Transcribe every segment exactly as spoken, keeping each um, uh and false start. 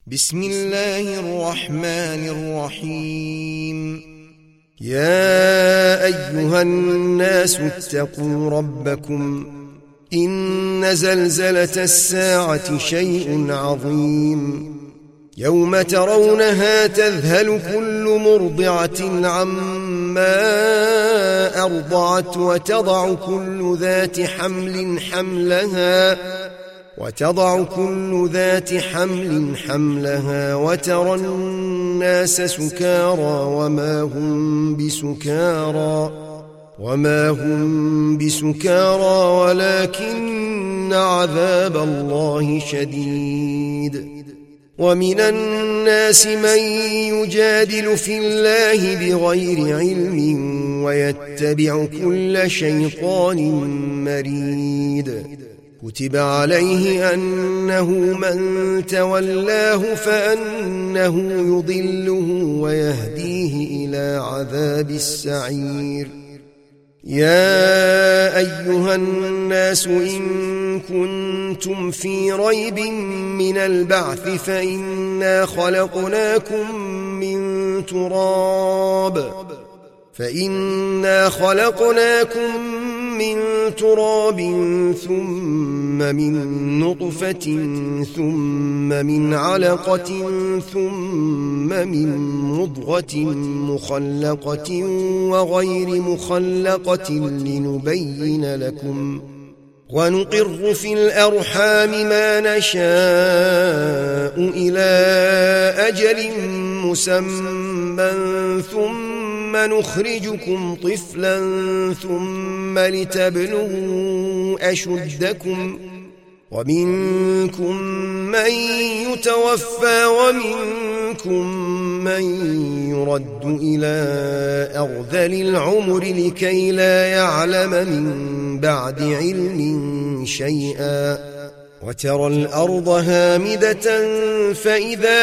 بسم الله الرحمن الرحيم. يا أيها الناس اتقوا ربكم إن زلزلة الساعة شيء عظيم يوم ترونها تذهل كل مرضعة عما أرضعت وتضع كل ذات حمل حملها وتضع كل ذات حمل حملها وترى الناس سكارى وما هم بسكارى وما هم بسكارى ولكن عذاب الله شديد. ومن الناس من يجادل في الله بغير علم ويتبع كل شيطان مريد. كتب عليه أنه من تولاه فأنه يضله ويهديه إلى عذاب السعير. يا أيها الناس إن كنتم في ريب من البعث فإنا خلقناكم من تراب فإنا خلقناكم من تراب ثم من نطفة ثم من علقة ثم من مضغة مخلقة وغير مخلقة لنبين لكم ونقر في الأرحام ما نشاء إلى أجل مسمى ثم نخرجكم طفلا ثم لتبلغوا أشدكم ومنكم من يتوفى ومنكم من يرد إلى أرذل العمر لكي لا يعلم من بعد علم شيئا. وترى الأرض هامدة فإذا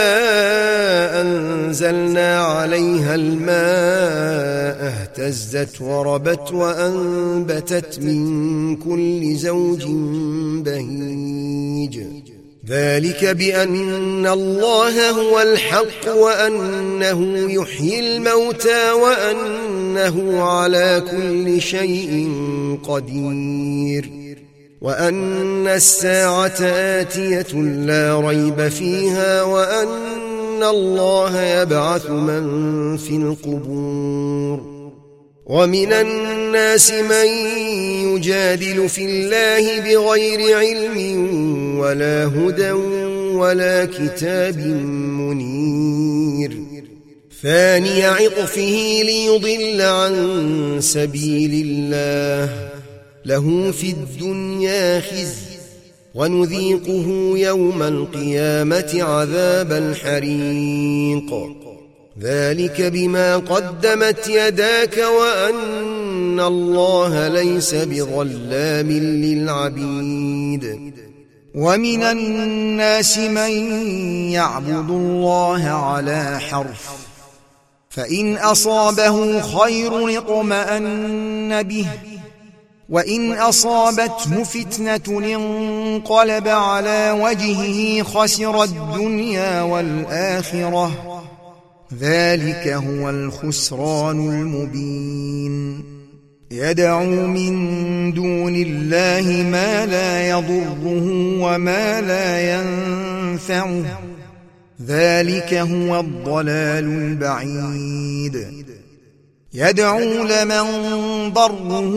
أنزلنا عليها الماء اهتزت وربت وأنبتت من كل زوج بهيج. ذلك بأن الله هو الحق وأنه يحيي الموتى وأنه على كل شيء قدير وأن الساعة آتية لا ريب فيها وأن الله يبعث من في القبور. ومن الناس من يجادل في الله بغير علم ولا هدى ولا كتاب منير ثاني عطفه ليضل عن سبيل الله له في الدنيا خزي ونذيقه يوم القيامة عذاب الحريق. ذلك بما قدمت يداك وأن الله ليس بظلام للعبيد. ومن الناس من يعبد الله على حرف فإن أصابه خير اطمأن به وإن أصابته فتنة انقلب على وجهه خسر الدنيا والآخرة ذلك هو الخسران المبين. يدعو من دون الله ما لا يضره وما لا ينفعه ذلك هو الضلال البعيد. يدعو لمن ضره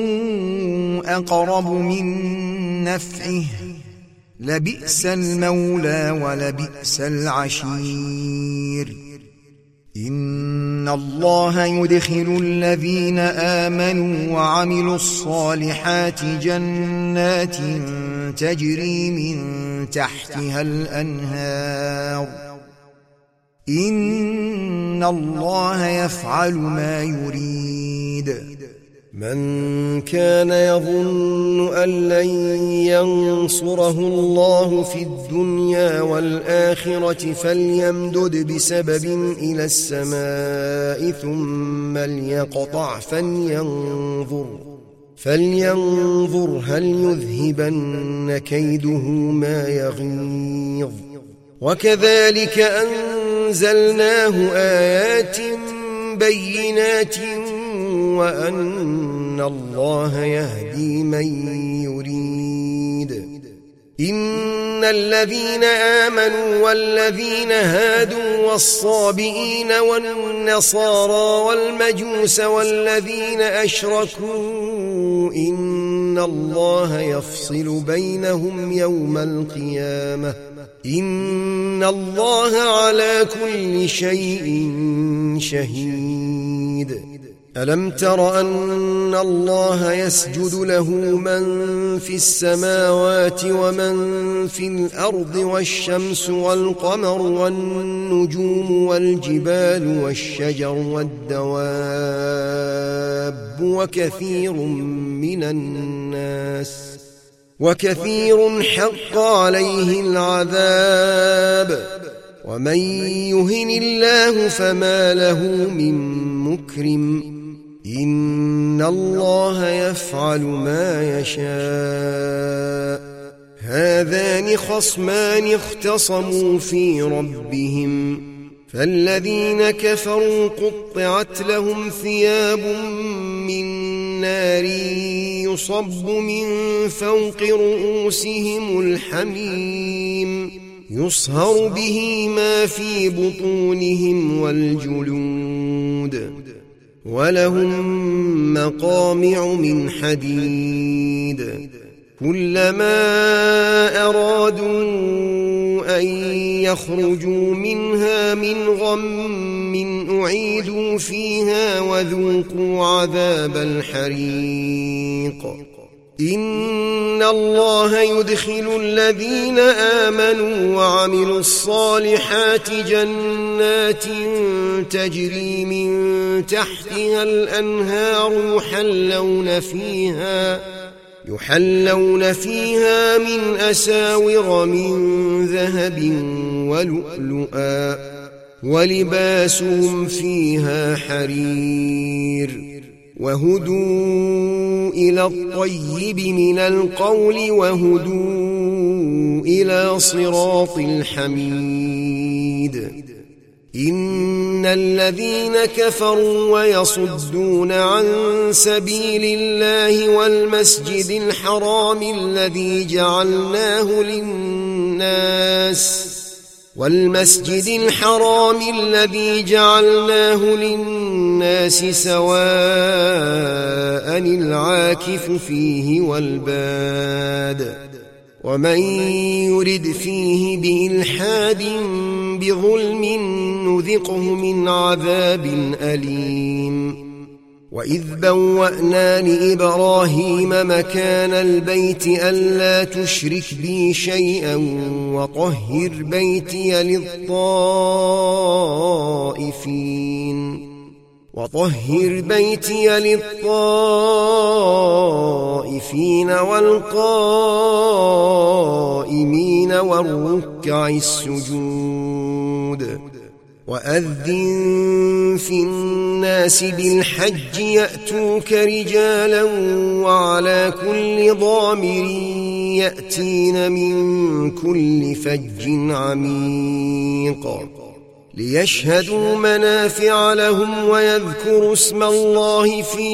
أقرب من نفعه لبئس المولى ولبئس العشير. إن الله يدخل الذين آمنوا وعملوا الصالحات جنات تجري من تحتها الأنهار إن الله يفعل ما يريد. من كان يظن أن لن ينصره الله في الدنيا والآخرة فليمدد بسبب إلى السماء ثم ليقطع فلينظر فلينظر هل يذهبن كيده ما يغيظ وكذلك أنزلناه آيات بينات وأن الله يهدي من يريد. إن الذين آمنوا والذين هادوا والصابئين والنصارى والمجوس والذين أشركوا إن الله يفصل بينهم يوم القيامة إن الله على كل شيء شهيد. ألم تر أن الله يسجد له من في السماوات ومن في الأرض والشمس والقمر والنجوم والجبال والشجر والدواب وكثير من الناس وكثير حق عليه العذاب ومن يهن الله فما له من مكرم إن الله يفعل ما يشاء. هذان خصمان اختصموا في ربهم فالذين كفروا قطعت لهم ثياب من نار يصب من فوق رؤوسهم الحميم يصهر به ما في بطونهم والجلود ولهم مقامع من حديد كلما أرادوا أن يخرجوا منها من غم أعيدوا فيها وذوقوا عذاب الحريق. إن الله يدخل الذين آمنوا وعملوا الصالحات جنات تجري من تحتها الأنهار يحلون فيها يحلون فيها من أساور من ذهب ولؤلؤا ولباسهم فيها حرير وهدوا إلى الطيب من القول وهدوا إلى صراط الحميد. إن الذين كفروا ويصدون عن سبيل الله والمسجد الحرام الذي جعلناه للناس والمسجد الحرام الذي جعلناه للناس سواء العاكف فيه والباد ومن يرد فيه بإلحاد بظلم نذقه من عذاب أليم. وإذ بوأنا لإبراهيم مكان البيت ألا تشرك بي شيئا وطهر بيتي للطائفين وطهر بيتي للطائفين والقائمين والركع السجود. وأذن في الناس بالحج يأتوك رجالا وعلى كل ضامر يأتين من كل فج عميق ليشهدوا منافع لهم ويذكروا اسم الله في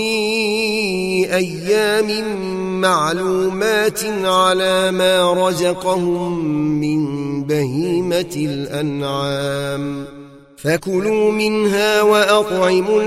أيام معلومات على ما رزقهم من بهيمة الأنعام فكلوا منها وأطعموا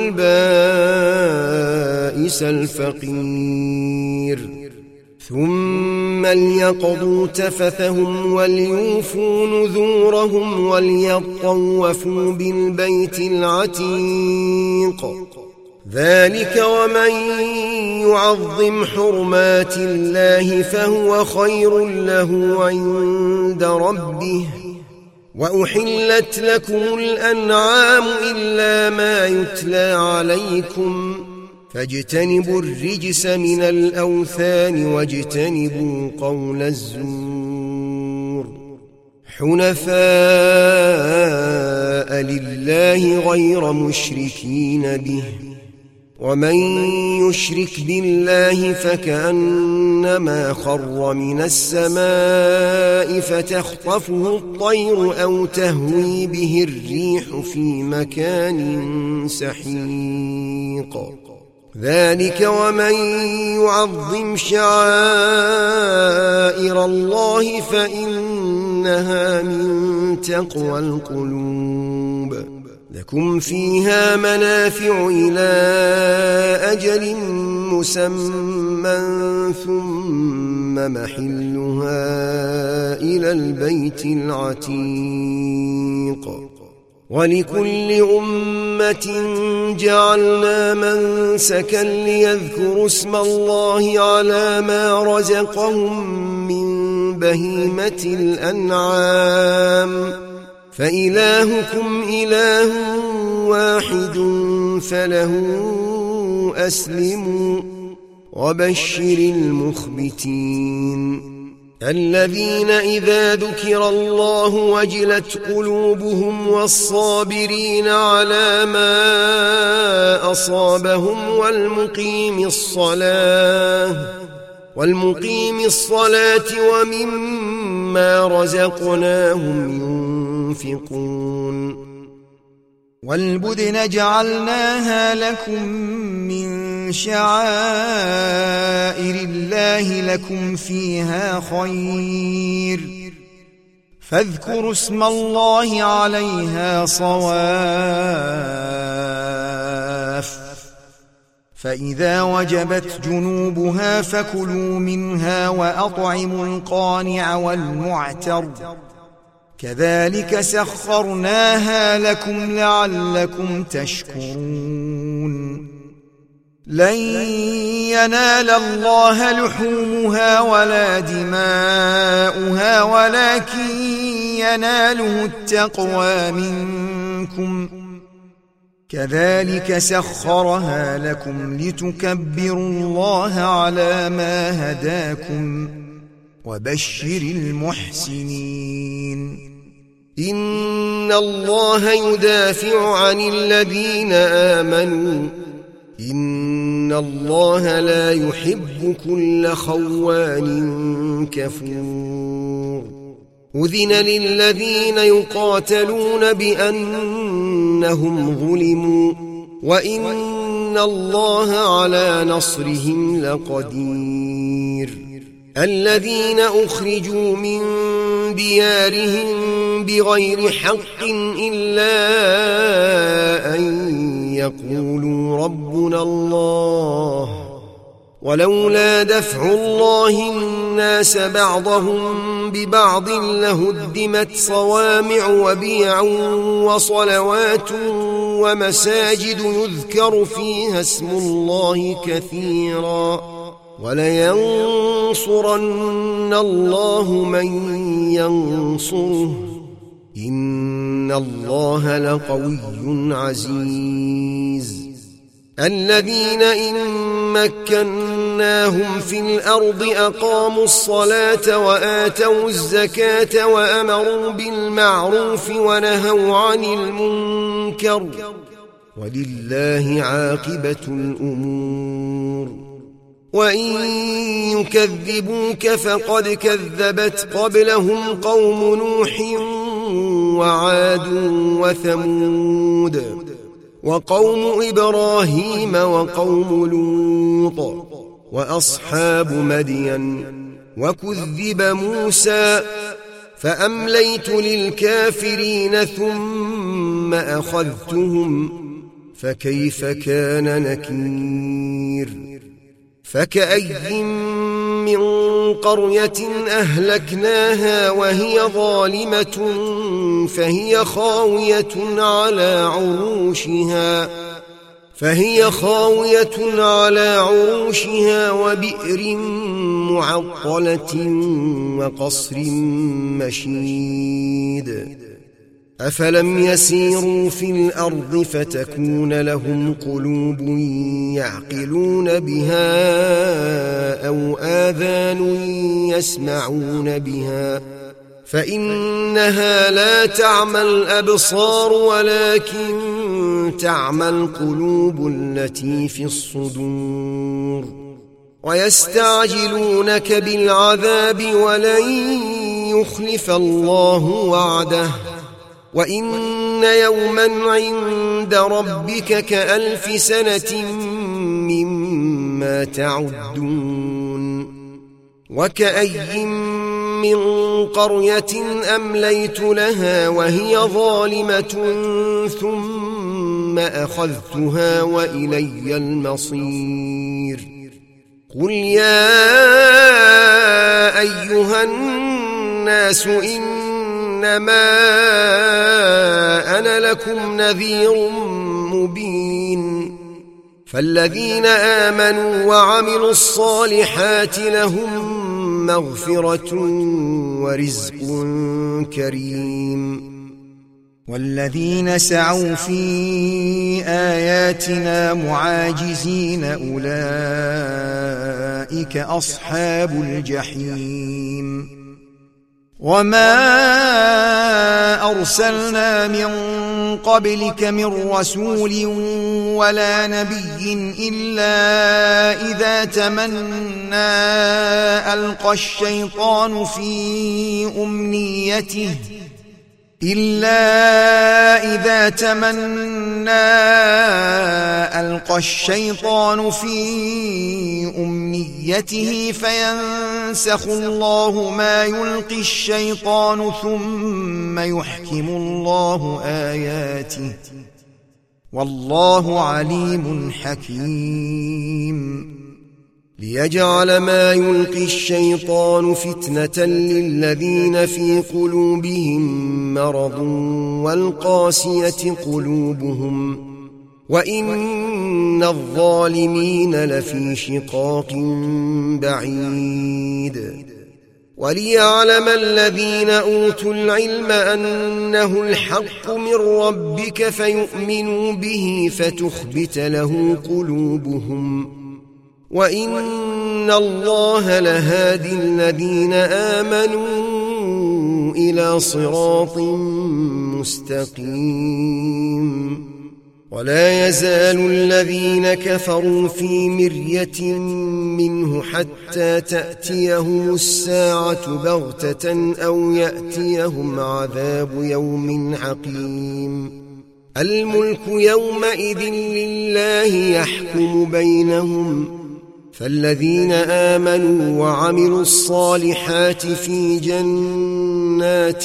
البائس الفقير ثم ليقضوا تفثهم وليوفوا نذورهم وليطوفوا بالبيت العتيق. ذلك ومن يعظم حرمات الله فهو خير له عند ربه. وأحلت لكم الأنعام إلا ما يتلى عليكم فاجتنبوا الرجس من الأوثان واجتنبوا قول الزور حنفاء لله غير مشركين به ومن يشرك بالله فكأنما خر من السماء فتخطفه الطير أو تهوي به الريح في مكان سحيق ذلك ومن يعظم شعائر الله فإنها من تقوى القلوب لكم فيها منافع إلى أجل مسمى ثم محلها إلى البيت العتيق ولكل أمة جعلنا منسكا ليذكروا اسم الله على ما رزقهم من بهيمة الأنعام فإلهكم إله واحد فله أسلموا وبشر المخبتين الذين إذا ذكر الله وجلت قلوبهم والصابرين على ما أصابهم والمقيم الصلاة والمقيم الصلاة ومما رزقناهم ينفقون والبدن جعلناها لكم من شعائر الله لكم فيها خير فاذكروا اسم الله عليها صواف فإذا وجبت جنوبها فكلوا منها وأطعموا القانع والمعتر كذلك سخرناها لكم لعلكم تشكرون لن ينال الله لحومها ولا دماؤها ولكن يناله التقوى منكم كذلك سخرها لكم لتكبروا الله على ما هداكم وبشر المحسنين إن الله يدافع عن الذين آمنوا إن الله لا يحب كل خوان كفور أذن للذين يقاتلون بأنهم ظلموا وإن الله على نصرهم لقدير الذين أخرجوا من ديارهم بغير حق إلا أن يقولوا ربنا الله ولولا دفع الله الناس بعضهم ببعض لهدمت صوامع وبيع وصلوات ومساجد يذكر فيها اسم الله كثيرا ولينصرن الله من ينصره إن الله لقوي عزيز الذين إن مكناهم في الأرض أقاموا الصلاة وآتوا الزكاة وأمروا بالمعروف ونهوا عن المنكر ولله عاقبة الأمور وإن يكذبوك فقد كذبت قبلهم قوم نوح وعاد وثمود وقوم إبراهيم وقوم لوط وأصحاب مدين وكذب موسى فأمليت للكافرين ثم أخذتهم فكيف كان نكير فكأي من قرية أهلكناها وهي ظالمة فهي خاوية على عروشها فهي خاوية على عروشها وبئر معطلة وقصر مشيد أفلم يسيروا في الأرض فتكون لهم قلوب يعقلون بها أو آذان يسمعون بها فإنها لا تعمى الأبصار ولكن تعمى القلوب التي في الصدور. ويستعجلونك بالعذاب ولن يخلف الله وعده وإن يوما عند ربك كألف سنة مما تعدون. وكأي من قرية أمليت لها وهي ظالمة ثم أخذتها وإلي المصير. قل يا أيها الناس إنما أنا لكم نذير مبين. فالذين آمنوا وعملوا الصالحات لهم مغفرة ورزق كريم. والذين سعوا في آياتنا معاجزين أولئك أصحاب الجحيم. وما أرسلنا من قبلك من رسول ولا نبي إلا إذا تمنى ألقى الشيطان في أمنيته إلا إذا تمنى ألقى الشيطان في أمنيته فينسخ الله ما يلقي الشيطان ثم يحكم الله آياته والله عليم حكيم. ليجعل ما يلقي الشيطان فتنة للذين في قلوبهم مرض والقاسية قلوبهم وإن الظالمين لفي شقاق بعيد. وليعلم الذين أوتوا العلم أنه الحق من ربك فيؤمنوا به فتخبت له قلوبهم وإن الله لهادي الذين آمنوا إلى صراط مستقيم. ولا يزال الذين كفروا في مرية منه حتى تأتيهم الساعة بغتة أو يأتيهم عذاب يوم عقيم. الملك يومئذ لله يحكم بينهم فالذين آمنوا وعملوا الصالحات في جنات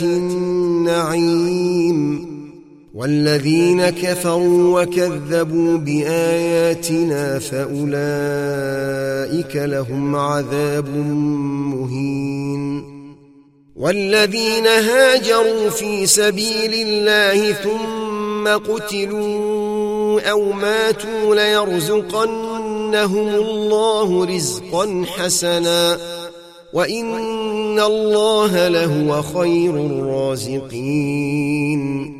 النعيم والذين كفروا وكذبوا بآياتنا فأولئك لهم عذاب مهين. والذين هاجروا في سبيل الله ثم قتلوا أو ماتوا ليرزقنهم الله رزقا حسنا وإن الله لهو خير الرازقين.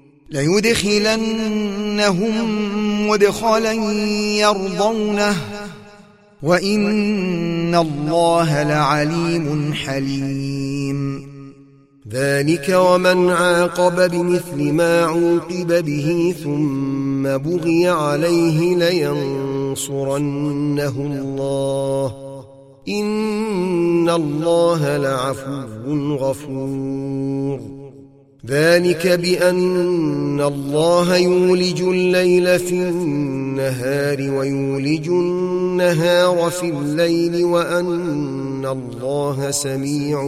ليدخلنهم مدخلا يرضونه وإن الله لعليم حليم. ذلك ومن عاقب بمثل ما عوقب به ثم بغي عليه لينصرنه الله إن الله لعفو غفور. ذلك بأن الله يولج الليل في النهار ويولج النهار في الليل وأن الله سميع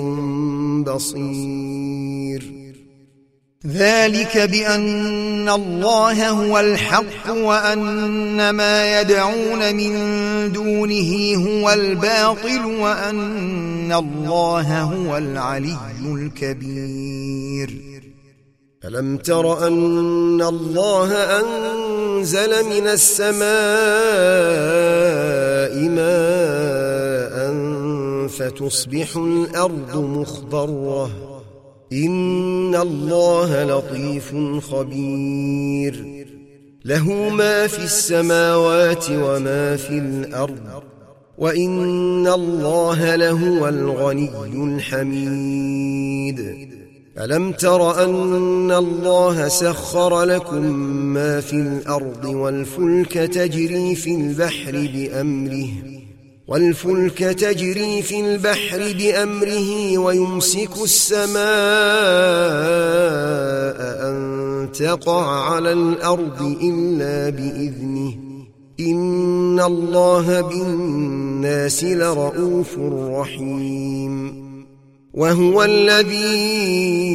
بصير. ذلك بأن الله هو الحق وأن ما يدعون من دونه هو الباطل وأن الله هو العلي الكبير. ألم تر أن الله أنزل من السماء ماء فتصبح الأرض مخضرة إن الله لطيف خبير. له ما في السماوات وما في الأرض وإن الله لهو الغني الحميد. ألم تر أن الله سخر لكم ما في الأرض والفلك تجري في البحر بأمره والفلك تجري في البحر بأمره ويمسك السماء أن تقع على الأرض إلا بإذنه إن الله بالناس لرؤوف رحيم. وهو الذي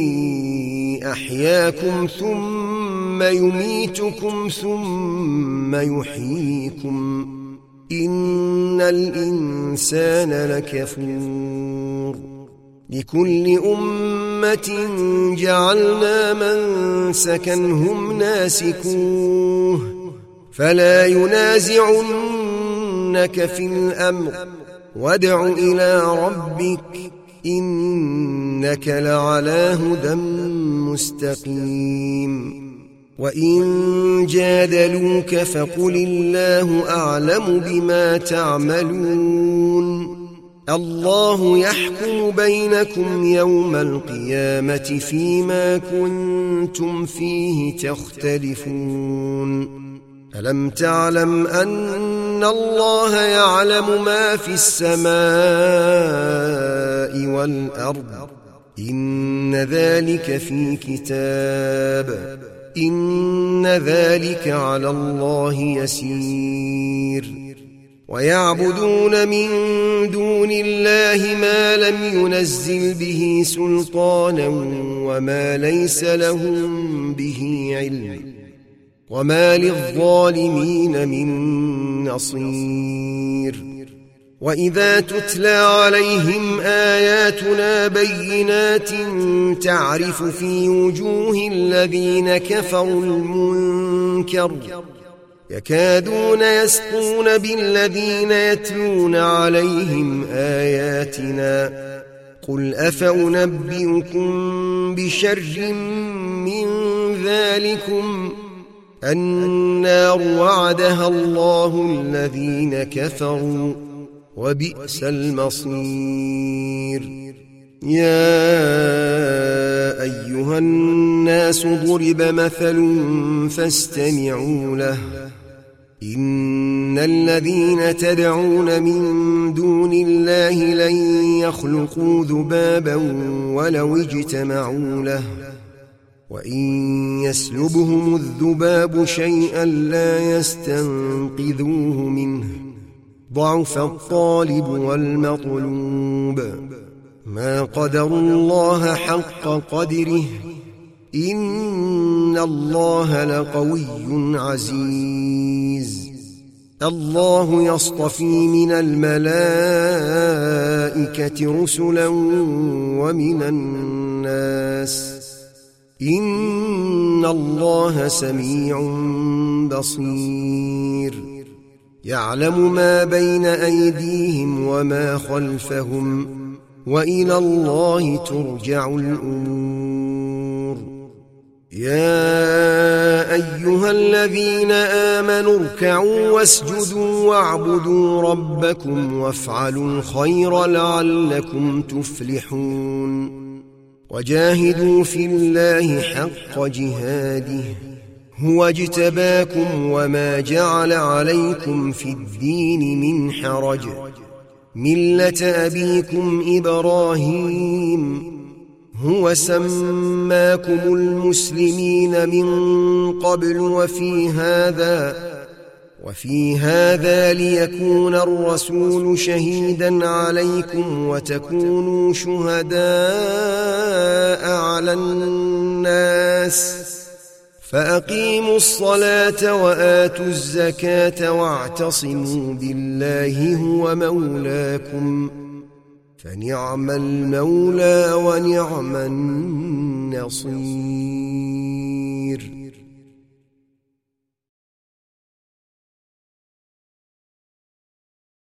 أحياكم ثم يميتكم ثم يحييكم إن الإنسان لكفور. لكل أمة جعلنا منسكا هم ناسكوه فلا ينازعنك في الأمر وادع إلى ربك إنك لعلى هدى مستقيم. وإن جادلوك فقل الله أعلم بما تعملون الله يحكم بينكم يوم القيامة فيما كنتم فيه تختلفون. ألم تعلم أن الله يعلم ما في السماء والأرض إن ذلك في كتاب إن ذلك على الله يسير. ويعبدون من دون الله ما لم ينزل به سلطانا وما ليس لهم به علم وما للظالمين من نصير. وإذا تتلى عليهم آياتنا بينات تعرف في وجوه الذين كفروا المنكر يكادون يسقون بالذين يتلون عليهم آياتنا قل أفأنبئكم بشر من ذلكم النار وعدها الله الذين كفروا وبئس المصير. يا أيها الناس ضرب مثل فاستمعوا له إن الذين تدعون من دون الله لن يخلقوا ذبابا ولو اجتمعوا له وإن يسلبهم الذباب شيئا لا يستنقذوه منه ضعف الطالب والمطلوب ما قدروا الله حق قدره إن الله لقوي عزيز. الله يصطفي من الملائكة رسلا ومن الناس إن الله سميع بصير. يعلم ما بين أيديهم وما خلفهم وإلى الله ترجع الأمور. يا أيها الذين آمنوا اركعوا واسجدوا واعبدوا ربكم وافعلوا الخير لعلكم تفلحون. وجاهدوا في الله حق جهاده هو اجتباكم وما جعل عليكم في الدين من حرج ملة أبيكم إبراهيم هو سماكم المسلمين من قبل وفي هذا وفي هذا ليكون الرسول شهيدا عليكم وتكونوا شهداء على الناس فأقيموا الصلاة وآتوا الزكاة واعتصموا بالله هو مولاكم فنعم المولى ونعم النصير.